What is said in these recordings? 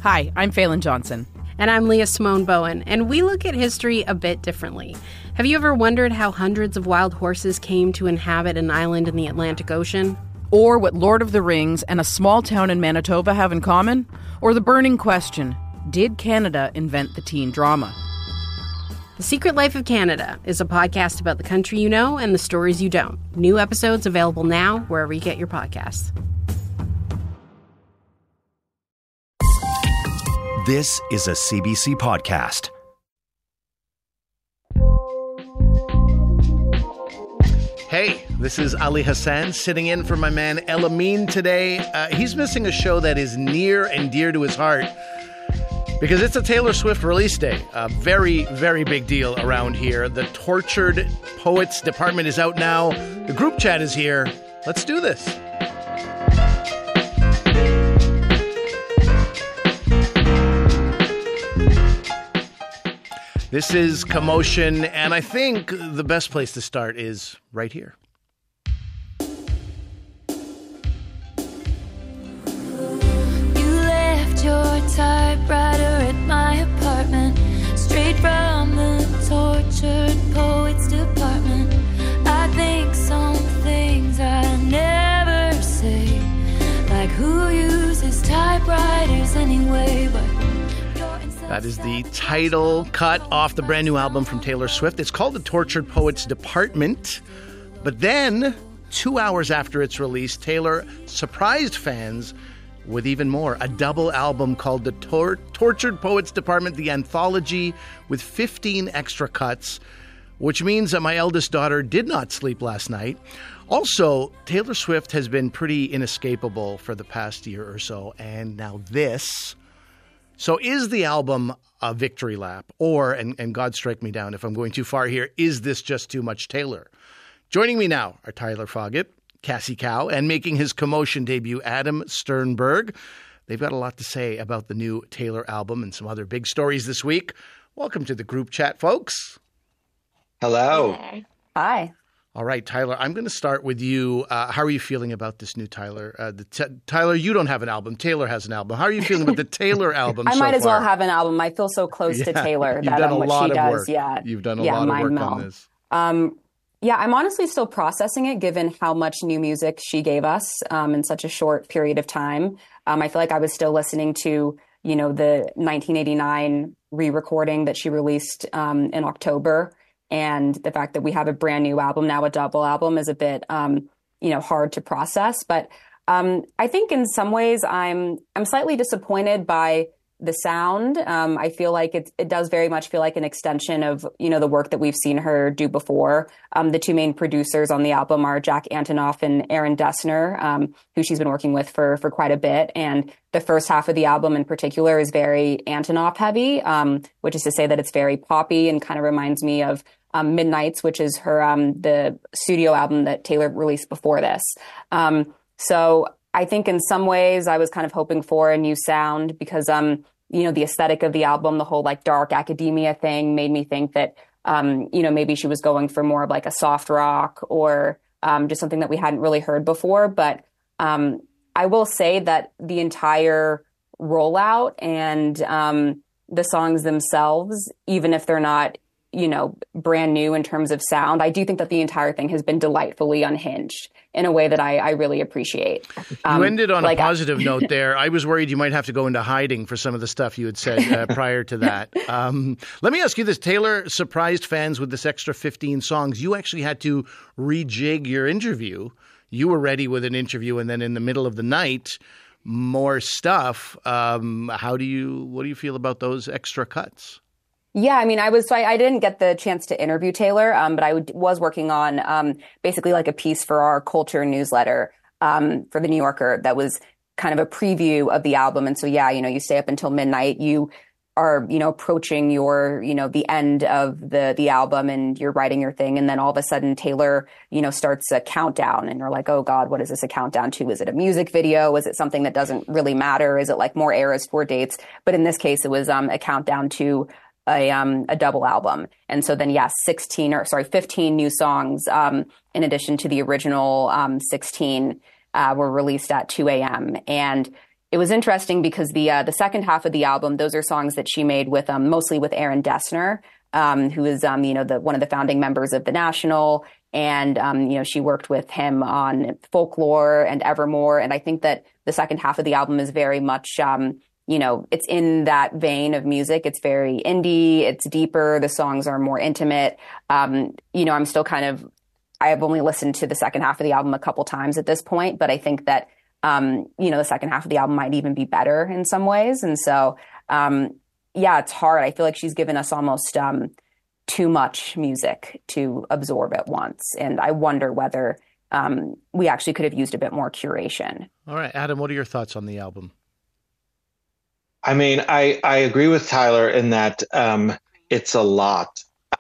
Hi, I'm Phelan Johnson. And I'm Leah Simone Bowen, and we look at history a bit differently. Have you ever wondered how hundreds of wild horses came to inhabit an island in the Atlantic Ocean? Or what Lord of the Rings and a small town in Manitoba have in common? Or the burning question, did Canada invent the teen drama? The Secret Life of Canada is a podcast about the country you know and the stories you don't. New episodes available now wherever you get your podcasts. This is a CBC podcast. Hey, this is Ali Hassan sitting in for my man El Amin today. He's missing a show that is near and dear to his heart because it's a Taylor Swift release day. A very, very big deal around here. The Tortured Poets Department is out now. The group chat is here. Let's do this. This is Commotion, and I think the best place to start is right here. You left your typewriter at my apartment, straight from the Tortured Poets Department. I think some things I never say, like who uses typewriters anyway, but that is the title cut off the brand new album from Taylor Swift. It's called The Tortured Poets Department. But then, 2 hours after its release, Taylor surprised fans with even more. A double album called The Tortured Poets Department, the Anthology, with 15 extra cuts, which means that my eldest daughter did not sleep last night. Also, Taylor Swift has been pretty inescapable for the past year or so, and now this. So is the album a victory lap? Or, and God strike me down if I'm going too far here, is this just too much Taylor? Joining me now are Tyler Foggett, Cassie Cow, and making his Commotion debut, Adam Sternberg. They've got a lot to say about the new Taylor album and some other big stories this week. Welcome to the group chat, folks. Hello. Hi. All right, Tyler, I'm going to start with you. How are you feeling about this new Tyler? Tyler, you don't have an album. Taylor has an album. How are you feeling about the Taylor album I so might as far? well have an album. I feel so close to Taylor. You've done a what lot she of does. work. Yeah. You've done a lot of work on this. Yeah, I'm honestly still processing it, given how much new music she gave us in such a short period of time. I feel like I was still listening to, the 1989 re-recording that she released in October. And the fact that we have a brand new album now, a double album, is a bit, hard to process. But I think in some ways I'm slightly disappointed by the sound. I feel like it does very much feel like an extension of, the work that we've seen her do before. The two main producers on the album are Jack Antonoff and Aaron Dessner, who she's been working with for quite a bit. And the first half of the album in particular is very Antonoff heavy, which is to say that it's very poppy and kind of reminds me of Midnights, which is her the studio album that Taylor released before this. So I think in some ways I was kind of hoping for a new sound because, the aesthetic of the album, the whole like dark academia thing made me think that, maybe she was going for more of like a soft rock or just something that we hadn't really heard before. But I will say that the entire rollout and the songs themselves, even if they're not, brand new in terms of sound, I do think that the entire thing has been delightfully unhinged in a way that I really appreciate. You ended on a positive note there. I was worried you might have to go into hiding for some of the stuff you had said prior to that. Let me ask you this. Taylor surprised fans with this extra 15 songs. You actually had to rejig your interview. You were ready with an interview, and then in the middle of the night, more stuff. What do you feel about those extra cuts? Yeah, I mean, I didn't get the chance to interview Taylor, but I was working on basically like a piece for our culture newsletter for the New Yorker that was kind of a preview of the album. And so, yeah, you stay up until midnight. You are, approaching your, the end of the album and you're writing your thing. And then all of a sudden Taylor, starts a countdown and you're like, oh God, what is this a countdown to? Is it a music video? Is it something that doesn't really matter? Is it like more eras, tour dates? But in this case, it was a countdown to a double album. And so then, 15 new songs, in addition to the original 16, were released at 2 a.m. And, it was interesting because the second half of the album, those are songs that she made with mostly with Aaron Dessner, who is one of the founding members of The National, and she worked with him on Folklore and Evermore. And I think that the second half of the album is very much it's in that vein of music. It's very indie. It's deeper. The songs are more intimate. I'm still I have only listened to the second half of the album a couple times at this point, but I think that the second half of the album might even be better in some ways. And so, it's hard. I feel like she's given us almost too much music to absorb at once. And I wonder whether we actually could have used a bit more curation. All right, Adam, what are your thoughts on the album? I mean, I agree with Tyler in that it's a lot.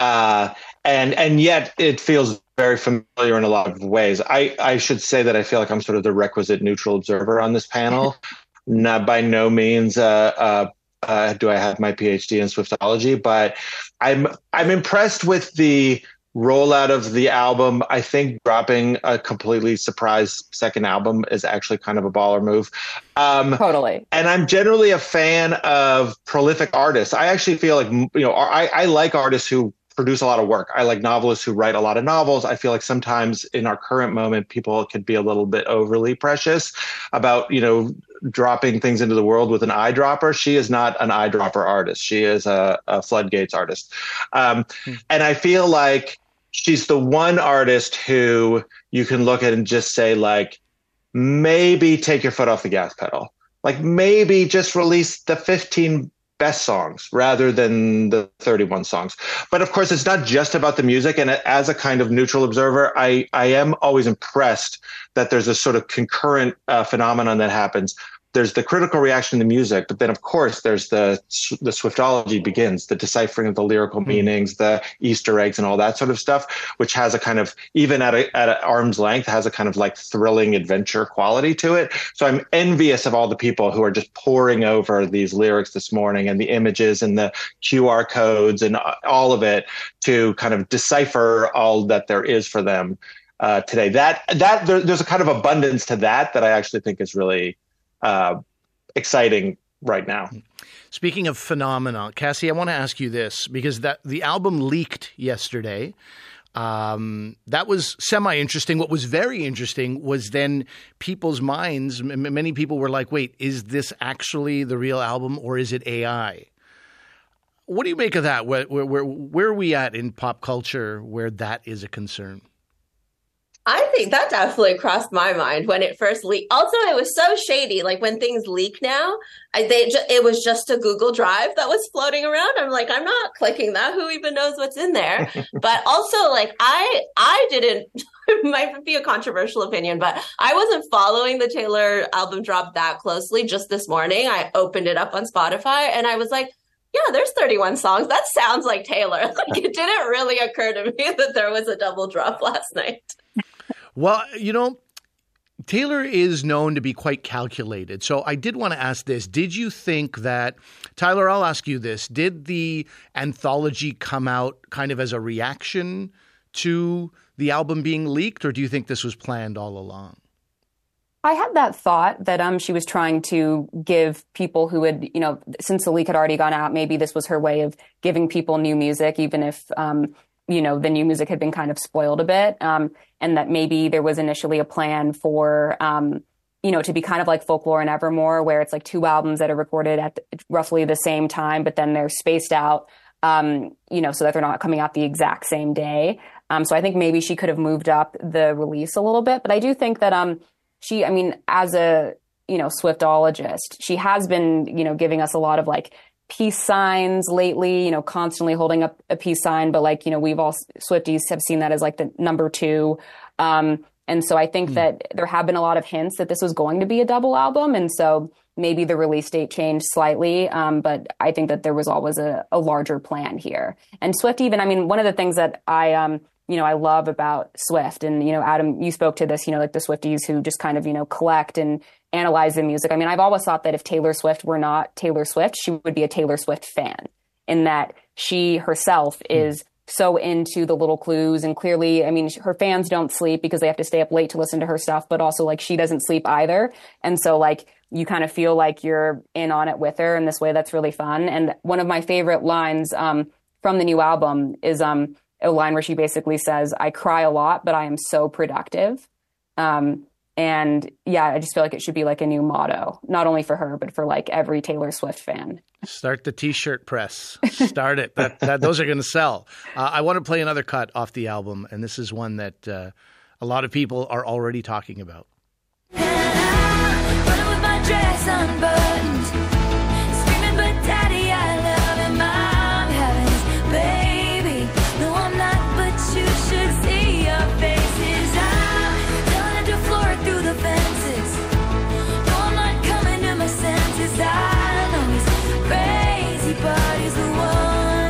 And yet it feels very familiar in a lot of ways. I should say that I feel like I'm sort of the requisite neutral observer on this panel. Not by no means do I have my PhD in Swiftology, but I'm impressed with the rollout of the album. I think dropping a completely surprise second album is actually kind of a baller move. Totally. And I'm generally a fan of prolific artists. I actually feel like, I like artists who produce a lot of work. I like novelists who write a lot of novels. I feel like sometimes in our current moment, people could be a little bit overly precious about, dropping things into the world with an eyedropper. She is not an eyedropper artist. She is a floodgates artist. And I feel like she's the one artist who you can look at and just say, like, maybe take your foot off the gas pedal. Like, maybe just release the 15 best songs rather than the 31 songs. But of course, it's not just about the music. And as a kind of neutral observer, I am always impressed that there's a sort of concurrent phenomenon that happens. There's the critical reaction to music, but then of course there's the Swiftology begins, the deciphering of the lyrical meanings, the Easter eggs and all that sort of stuff, which has a kind of, even at arm's length, has a kind of like thrilling adventure quality to it. So I'm envious of all the people who are just poring over ththese lyrics this morning and the images and the QR codes and all of it to kind of decipher all that there is for them today. There's a kind of abundance to that I actually think is really exciting right now. Speaking of phenomena, Cassie, I want to ask you this because the album leaked yesterday. That was semi-interesting. What was very interesting was then people's minds. Many people were like, wait, is this actually the real album or is it AI? What do you make of that? Where are we at in pop culture where that is a concern? I think that definitely crossed my mind when it first leaked. Also, it was so shady. Like when things leak now, it was just a Google Drive that was floating around. I'm like, I'm not clicking that. Who even knows what's in there? But also, like, I didn't. It might be a controversial opinion, but I wasn't following the Taylor album drop that closely. Just this morning, I opened it up on Spotify and I was like, yeah, there's 31 songs. That sounds like Taylor. Like, it didn't really occur to me that there was a double drop last night. Well, Taylor is known to be quite calculated. So I did want to ask this. Did you think that, Tyler, I'll ask you this. Did the anthology come out kind of as a reaction to the album being leaked, or do you think this was planned all along? I had that thought that she was trying to give people who had, since the leak had already gone out, maybe this was her way of giving people new music, even if, the new music had been kind of spoiled a bit. And that maybe there was initially a plan for, to be kind of like Folklore and Evermore, where it's like two albums that are recorded at roughly the same time, but then they're spaced out, so that they're not coming out the exact same day. So I think maybe she could have moved up the release a little bit. But I do think that as a, Swiftologist, she has been, giving us a lot of like peace signs lately, constantly holding up a peace sign. But like, we've all Swifties have seen that as like the number 2. And so I think that there have been a lot of hints that this was going to be a double album. And so maybe the release date changed slightly. But I think that there was always a larger plan here. And Swift even, one of the things that I love about Swift, and, Adam, you spoke to this, like the Swifties who just kind of, collect and analyze the music. I've always thought that if Taylor Swift were not Taylor Swift, she would be a Taylor Swift fan, in that she herself is so into the little clues. And clearly, her fans don't sleep because they have to stay up late to listen to her stuff, but also like she doesn't sleep either. And so like you kind of feel like you're in on it with her in this way that's really fun. And one of my favorite lines from the new album is a line where she basically says, "I cry a lot, but I am so productive." And yeah, I just feel like it should be like a new motto, not only for her, but for like every Taylor Swift fan. Start the T-shirt press. Start it. Those are going to sell. I want to play another cut off the album, and this is one that a lot of people are already talking about. And I run with my dress unbuttoned, screaming, "But Daddy, I love him. I'm having his baby. No, I'm not, but you should see your faces. I'm telling him to floor it through the fences. No, I'm not coming to my senses. I know he's crazy, but he's the one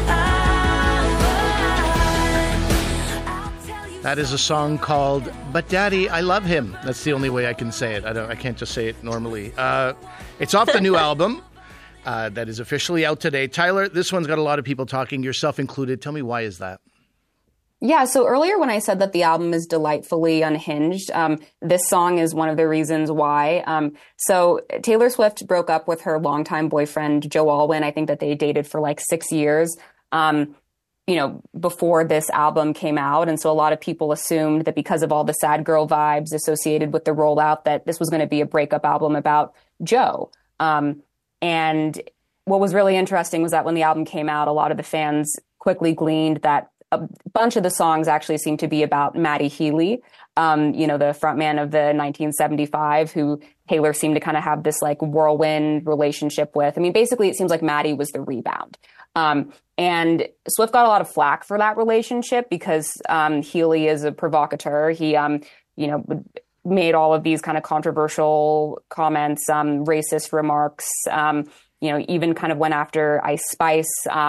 I want. I'll tell you." That is a song called "But Daddy, I Love Him." That's the only way I can say it. I can't just say it normally. It's off the new album that is officially out today. Tyler, this one's got a lot of people talking, yourself included. Tell me, why is that? Yeah, so earlier when I said that the album is delightfully unhinged, this song is one of the reasons why. So Taylor Swift broke up with her longtime boyfriend, Joe Alwyn. I think that they dated for like 6 years, before this album came out. And so a lot of people assumed that because of all the sad girl vibes associated with the rollout, that this was going to be a breakup album about Joe. And what was really interesting was that when the album came out, a lot of the fans quickly gleaned that a bunch of the songs actually seem to be about Matty Healy, the frontman of the 1975, who Taylor seemed to kind of have this like whirlwind relationship with. I mean, basically, it seems like Matty was the rebound. And Swift got a lot of flack for that relationship because Healy is a provocateur. He, made all of these kind of controversial comments, racist remarks, even kind of went after Ice Spice,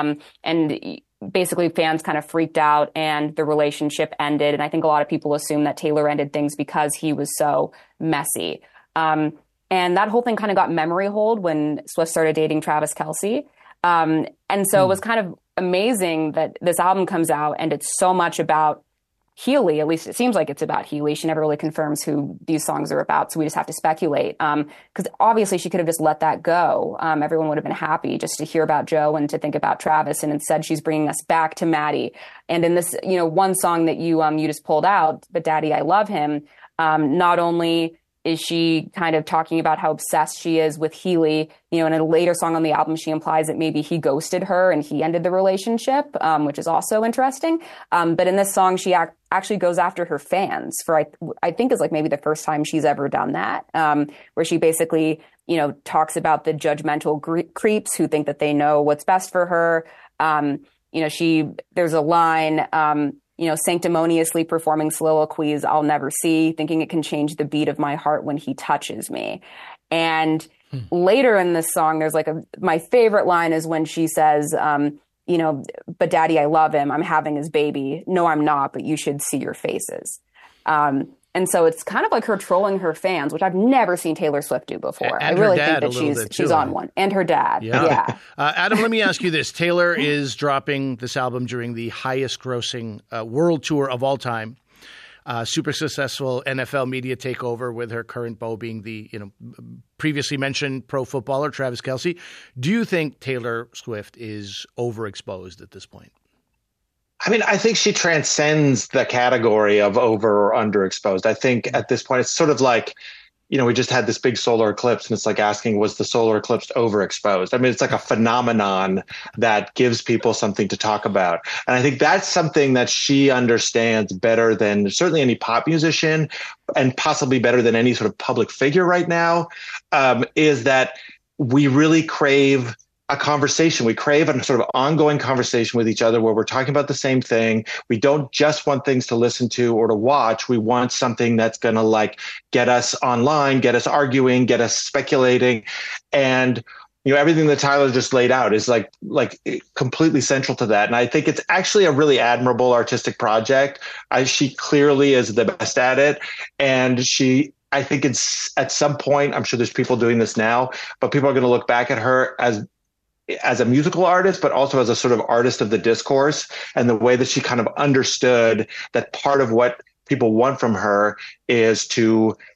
and basically fans kind of freaked out and the relationship ended. And I think a lot of people assume that Taylor ended things because he was so messy. And that whole thing kind of got memory hold when Swift started dating Travis Kelce. And so it was kind of amazing that this album comes out and it's so much about Healy. At least it seems like it's about Healy. She never really confirms who these songs are about, so we just have to speculate. Because obviously she could have just let that go. Everyone would have been happy just to hear about Joe and to think about Travis. And instead, she's bringing us back to Matty. And in this, one song that you just pulled out, "But Daddy, I Love Him," not only is she kind of talking about how obsessed she is with Healy, in a later song on the album, she implies that maybe he ghosted her and he ended the relationship, which is also interesting. But in this song, she actually goes after her fans for, I think is like maybe the first time she's ever done that, where she basically, talks about the judgmental creeps who think that they know what's best for her. There's a line, sanctimoniously performing soliloquies I'll never see, thinking it can change the beat of my heart when he touches me. And later in this song, there's my favorite line is when she says, "But Daddy, I love him. I'm having his baby. No, I'm not, but you should see your faces." And so it's kind of like her trolling her fans, which I've never seen Taylor Swift do before. I really think that she's on one. And her dad. Yeah. Adam, let me ask you this. Taylor is dropping this album during the highest grossing world tour of all time. Super successful NFL media takeover with her current beau being the previously mentioned pro footballer Travis Kelce. Do you think Taylor Swift is overexposed at this point? I mean, I think she transcends the category of over or underexposed. I think at this point, it's sort of like, we just had this big solar eclipse and it's like asking, was the solar eclipse overexposed? I mean, it's like a phenomenon that gives people something to talk about. And I think that's something that she understands better than certainly any pop musician and possibly better than any sort of public figure right now, is that we really crave a conversation. We crave a sort of ongoing conversation with each other where we're talking about the same thing. We don't just want things to listen to or to watch. We want something that's going to get us online, get us arguing, get us speculating. And, everything that Tyler just laid out is like completely central to that. And I think it's actually a really admirable artistic project. She clearly is the best at it. And I think it's at some point, I'm sure there's people doing this now, but people are going to look back at her as a musical artist, but also as a sort of artist of the discourse, and the way that she kind of understood that part of what people want from her is to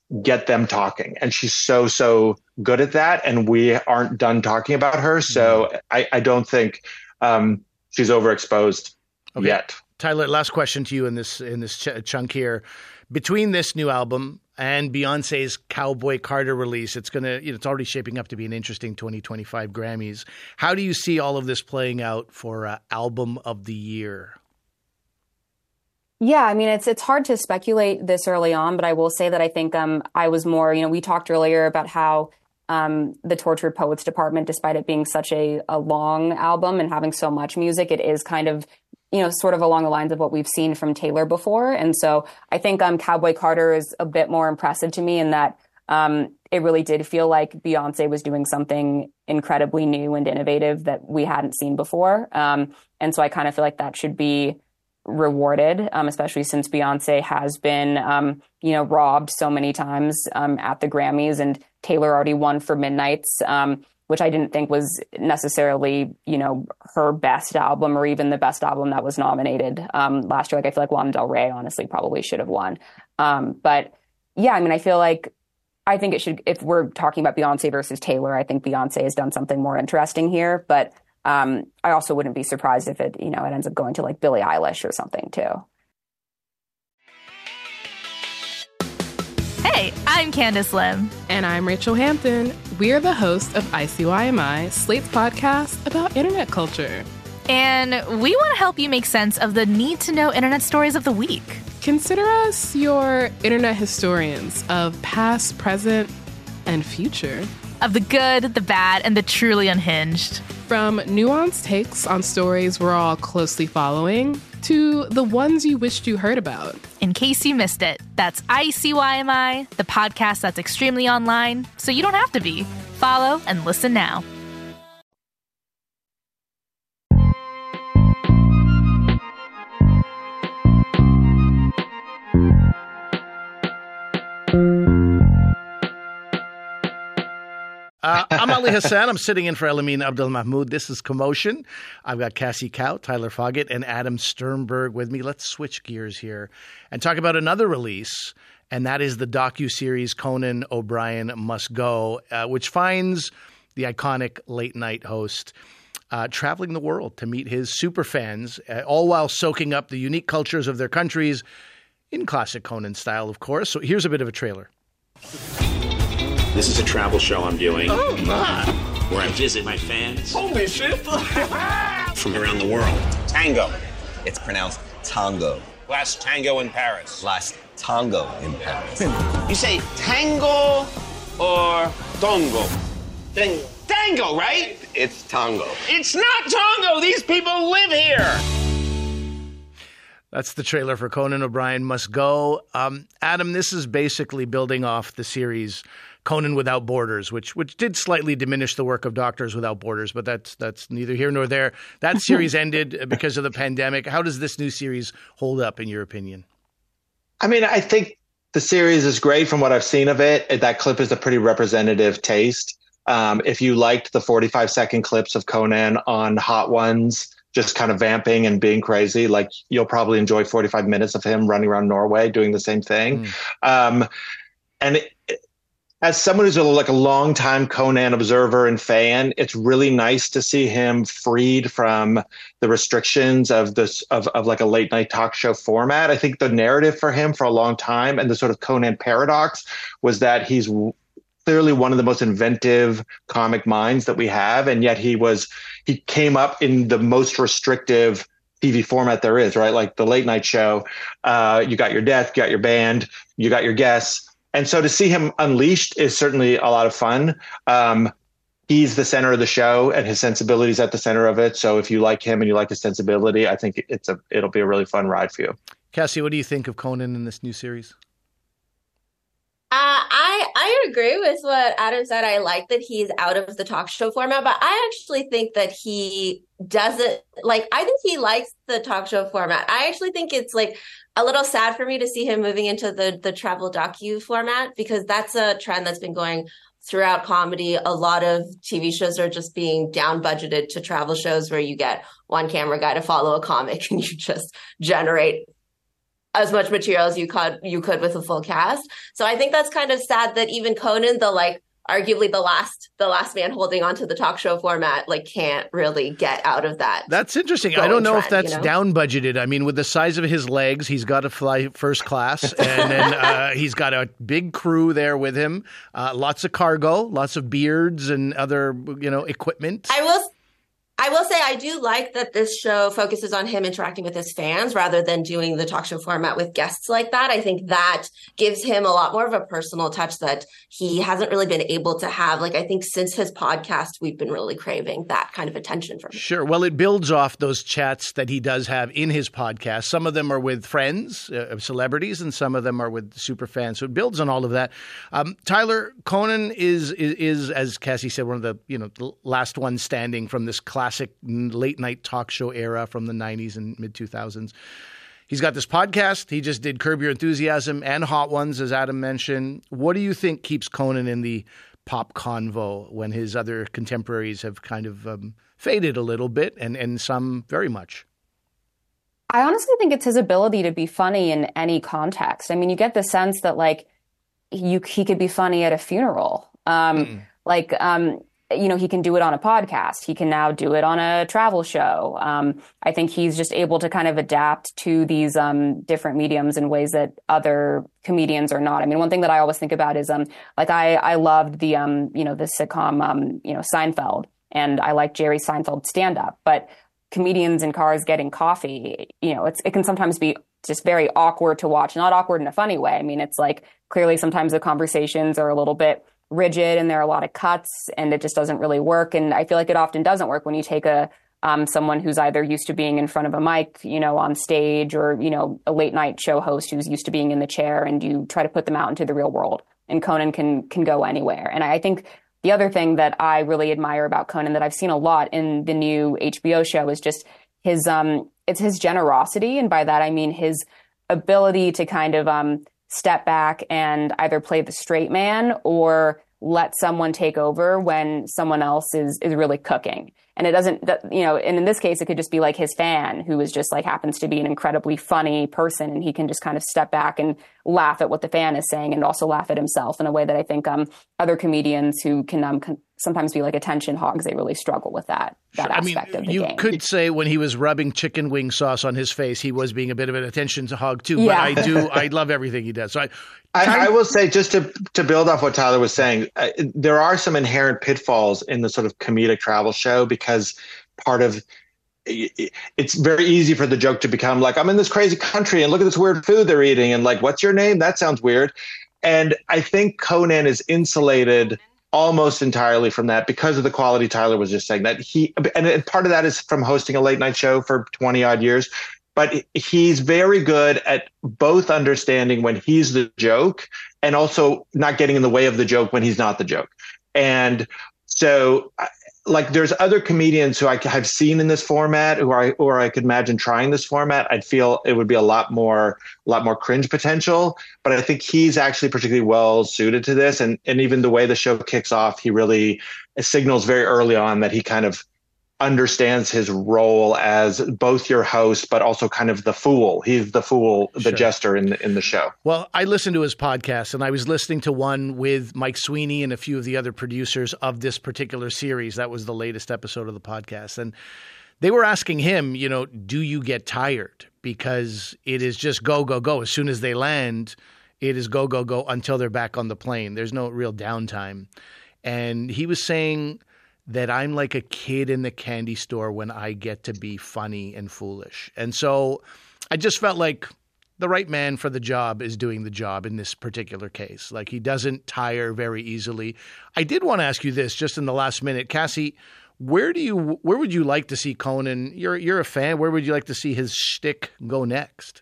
get them talking. And she's so good at that. And we aren't done talking about her. So I don't think she's overexposed yet. Tyler, last question to you in this chunk here. Between this new album and Beyonce's Cowboy Carter release, it's it's already shaping up to be an interesting 2025 Grammys. How do you see all of this playing out for Album of the Year? Yeah, I mean, it's hard to speculate this early on, but I will say that I think I was more, we talked earlier about how the Tortured Poets Department, despite it being such a long album and having so much music, it is kind of, sort of along the lines of what we've seen from Taylor before. And so I think Cowboy Carter is a bit more impressive to me in that it really did feel like Beyonce was doing something incredibly new and innovative that we hadn't seen before. And so I kind of feel like that should be rewarded, especially since Beyonce has been, robbed so many times at the Grammys, and Taylor already won for Midnights, which I didn't think was necessarily, her best album or even the best album that was nominated last year. Like, I feel like Lana Del Rey honestly probably should have won. But yeah, I mean, I think it should, if we're talking about Beyonce versus Taylor, I think Beyonce has done something more interesting here, but I also wouldn't be surprised if it, it ends up going to like Billie Eilish or something too. Hey, I'm Candace Lim. And I'm Rachel Hampton. We're the hosts of ICYMI, Slate's podcast about internet culture. And we want to help you make sense of the need-to-know internet stories of the week. Consider us your internet historians of past, present, and future. Of the good, the bad, and the truly unhinged. From nuanced takes on stories we're all closely following to the ones you wished you heard about. In case you missed it, that's ICYMI, the podcast that's extremely online, so you don't have to be. Follow and listen now. I'm Ali Hassan. I'm sitting in for Elamine Abdel-Mahmoud. This is Commotion. I've got Cassie Cow, Tyler Foggett, and Adam Sternberg with me. Let's switch gears here and talk about another release, and that is the docuseries Conan O'Brien Must Go, which finds the iconic late-night host traveling the world to meet his superfans, all while soaking up the unique cultures of their countries in classic Conan style, of course. So here's a bit of a trailer. This is a travel show I'm doing. Oh, my. Where I visit my fans. Holy shit. From around the world. Tango. It's pronounced tango. Last tango in Paris. Last tango in Paris. You say tango or tongo? Tango. Tango, right? It's tango. It's not tango. These people live here. That's the trailer for Conan O'Brien Must Go. Adam, this is basically building off the series Conan Without Borders, which did slightly diminish the work of Doctors Without Borders, but that's neither here nor there. That series ended because of the pandemic. How does this new series hold up, in your opinion? I mean, I think the series is great from what I've seen of it. That clip is a pretty representative taste. If you liked the 45-second clips of Conan on Hot Ones, just kind of vamping and being crazy, like, you'll probably enjoy 45 minutes of him running around Norway doing the same thing. As someone who's a longtime Conan observer and fan, it's really nice to see him freed from the restrictions of like a late night talk show format. I think the narrative for him for a long time, and the sort of Conan paradox, was that he's clearly one of the most inventive comic minds that we have, and yet he came up in the most restrictive TV format there is, right? Like the late night show, you got your death, you got your band, you got your guests. And so to see him unleashed is certainly a lot of fun. He's the center of the show, and his sensibility is at the center of it. So if you like him and you like his sensibility, I think it'll be a really fun ride for you. Cassie, what do you think of Conan in this new series? I agree with what Adam said. I like that he's out of the talk show format, but I actually think that he doesn't I think he likes the talk show format. I actually think it's a little sad for me to see him moving into the travel docu format, because that's a trend that's been going throughout comedy. A lot of TV shows are just being down budgeted to travel shows where you get one camera guy to follow a comic and you just generate as much material as you could with a full cast. So I think that's kind of sad that even Conan, arguably the last man holding onto the talk show format, can't really get out of that. That's interesting. I don't know if that's down budgeted. I mean, with the size of his legs, he's got to fly first class, and then he's got a big crew there with him. Lots of cargo, lots of beards and other equipment. I will say I do like that this show focuses on him interacting with his fans rather than doing the talk show format with guests like that. I think that gives him a lot more of a personal touch that he hasn't really been able to have. I think since his podcast, we've been really craving that kind of attention from him. Sure. Well, it builds off those chats that he does have in his podcast. Some of them are with friends, celebrities, and some of them are with super fans. So it builds on all of that. Tyler, Conan is, as Cassie said, one of the last ones standing from this classic late night talk show era from the 90s and mid 2000s. He's got this podcast. He just did Curb Your Enthusiasm and Hot Ones, as Adam mentioned. What do you think keeps Conan in the pop convo when his other contemporaries have kind of faded a little bit and some very much? I honestly think it's his ability to be funny in any context. I mean, you get the sense that he could be funny at a funeral. He can do it on a podcast. He can now do it on a travel show. I think he's just able to kind of adapt to these different mediums in ways that other comedians are not. I mean, one thing that I always think about is I loved the the sitcom Seinfeld, and I like Jerry Seinfeld's stand-up. But comedians in cars getting coffee, it can sometimes be just very awkward to watch. Not awkward in a funny way. I mean, it's clearly sometimes the conversations are a little bit rigid and there are a lot of cuts and it just doesn't really work. And I feel like it often doesn't work when you take someone who's either used to being in front of a mic, on stage, or, a late night show host who's used to being in the chair, and you try to put them out into the real world. And Conan can go anywhere. And I think the other thing that I really admire about Conan that I've seen a lot in the new HBO show is just it's his generosity. And by that, I mean his ability to kind of step back and either play the straight man or let someone take over when someone else is really cooking. And it doesn't, and in this case, it could just be his fan who is just happens to be an incredibly funny person, and he can just kind of step back and laugh at what the fan is saying and also laugh at himself in a way that I think other comedians who can sometimes be attention hogs, they really struggle with that aspect of the game. You could say when he was rubbing chicken wing sauce on his face, he was being a bit of an attention hog too. Yeah. But I love everything he does. So I will say, just to build off what Tyler was saying, there are some inherent pitfalls in the sort of comedic travel show, because part of it's very easy for the joke to become I'm in this crazy country and look at this weird food they're eating and what's your name? That sounds weird. And I think Conan is insulated almost entirely from that because of the quality Tyler was just saying, that and part of that is from hosting a late night show for 20 odd years. But he's very good at both understanding when he's the joke and also not getting in the way of the joke when he's not the joke. And so there's other comedians who I have seen in this format or I could imagine trying this format. I'd feel it would be a lot more cringe potential, but I think he's actually particularly well suited to this. And even the way the show kicks off, he really signals very early on that he kind of understands his role as both your host, but also kind of the fool. He's the fool, the jester in the show. Well, I listened to his podcast, and I was listening to one with Mike Sweeney and a few of the other producers of this particular series. That was the latest episode of the podcast. And they were asking him, do you get tired? Because it is just go, go, go. As soon as they land, it is go, go, go until they're back on the plane. There's no real downtime. And he was saying that I'm like a kid in the candy store when I get to be funny and foolish. And so I just felt like the right man for the job is doing the job in this particular case. He doesn't tire very easily. I did want to ask you this just in the last minute. Cassie, where would you like to see Conan? You're a fan. Where would you like to see his shtick go next?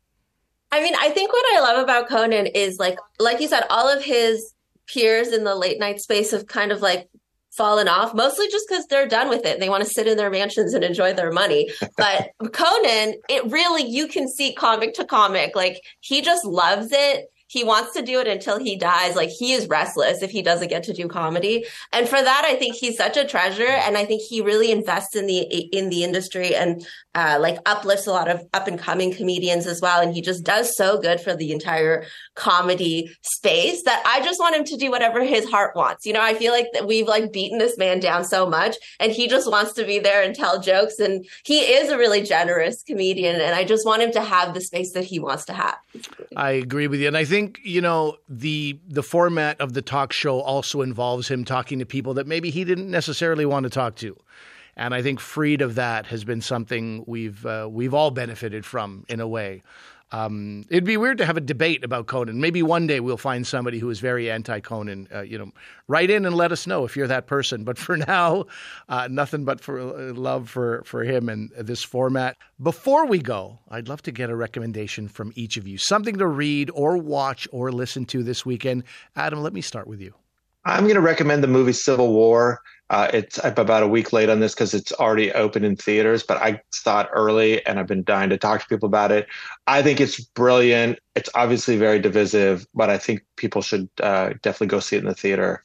I mean, I think what I love about Conan is like you said, all of his peers in the late night space have kind of fallen off, mostly just because they're done with it. They want to sit in their mansions and enjoy their money. But Conan, it really, you can see comic to comic. He just loves it. he wants to do it until he dies. Like, he is restless if he doesn't get to do comedy. And for that, I think he's such a treasure. And I think he really invests in the industry and like uplifts a lot of up and coming comedians as well. And he just does so good for the entire comedy space that I just want him to do whatever his heart wants. You know, I feel like that we've like beaten this man down so much, and he just wants to be there and tell jokes. And he is a really generous comedian, and I just want him to have the space that he wants to have. I agree with you. And I think, you know, the format of the talk show also involves him talking to people that maybe he didn't necessarily want to talk to. And I think freed of that has been something we've all benefited from in a way. It'd be weird to have a debate about Conan. Maybe one day we'll find somebody who is very anti-Conan. Write in and let us know if you're that person. But for now, nothing but for love for him and this format. Before we go, I'd love to get a recommendation from each of you. Something to read or watch or listen to this weekend. Adam, let me start with you. I'm going to recommend the movie Civil War. I'm about a week late on this because it's already open in theaters, but I saw it early and I've been dying to talk to people about it. I think it's brilliant. It's obviously very divisive, but I think people should definitely go see it in the theater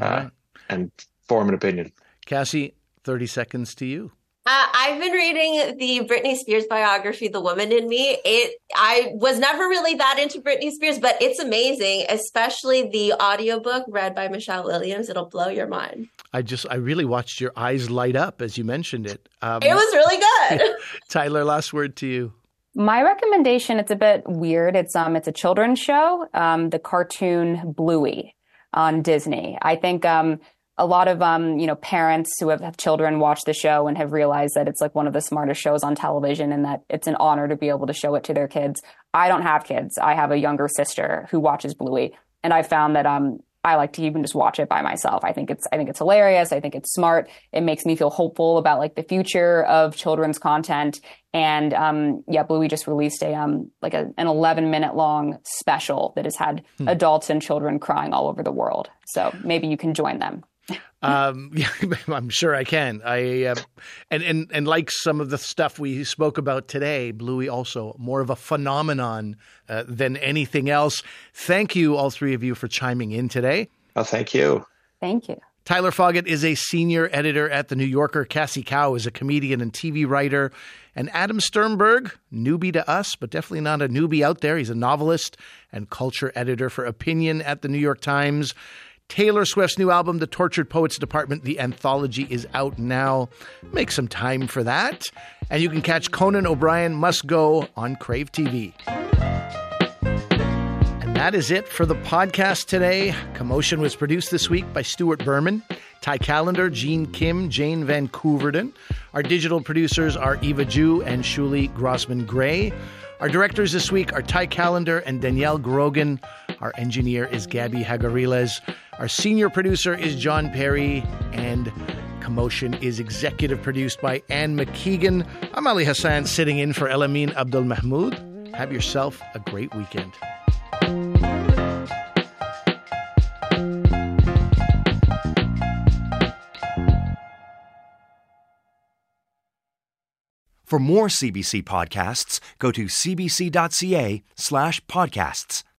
and form an opinion. Cassie, 30 seconds to you. I've been reading the Britney Spears biography, The Woman in Me. I was never really that into Britney Spears, but it's amazing, especially the audiobook read by Michelle Williams. It'll blow your mind. I really watched your eyes light up as you mentioned it. It was really good. Tyler, last word to you. My recommendation, it's a bit weird. It's a children's show, the cartoon Bluey on Disney. I think a lot of parents who have children watch the show and have realized that it's like one of the smartest shows on television and that it's an honor to be able to show it to their kids. I don't have kids. I have a younger sister who watches Bluey, and I found that I like to even just watch it by myself. I think it's hilarious. I think it's smart. It makes me feel hopeful about like the future of children's content. And Bluey just released an 11-minute long special that has had adults and children crying all over the world. So maybe you can join them. I'm sure I can. And like some of the stuff we spoke about today, Bluey also more of a phenomenon than anything else. Thank you, all three of you, for chiming in today. Oh, thank you. Thank you. Tyler Foggett is a senior editor at The New Yorker. Cassie Cow is a comedian and TV writer. And Adam Sternberg, newbie to us, but definitely not a newbie out there. He's a novelist and culture editor for Opinion at The New York Times. Taylor Swift's new album, The Tortured Poets Department, the anthology, is out now. Make some time for that. And you can catch Conan O'Brien Must Go on Crave TV. And that is it for the podcast today. Commotion was produced this week by Stuart Berman, Ty Callender, Gene Kim, Jane Van Couverden. Our digital producers are Eva Ju and Shuli Grossman-Gray. Our directors this week are Ty Callender and Danielle Grogan. Our engineer is Gabby Hagariles. Our senior producer is John Perry. And Commotion is executive produced by Anne McKeegan. I'm Ali Hassan, sitting in for Elamin Abdul Mahmoud. Have yourself a great weekend. For more CBC podcasts, go to cbc.ca/podcasts.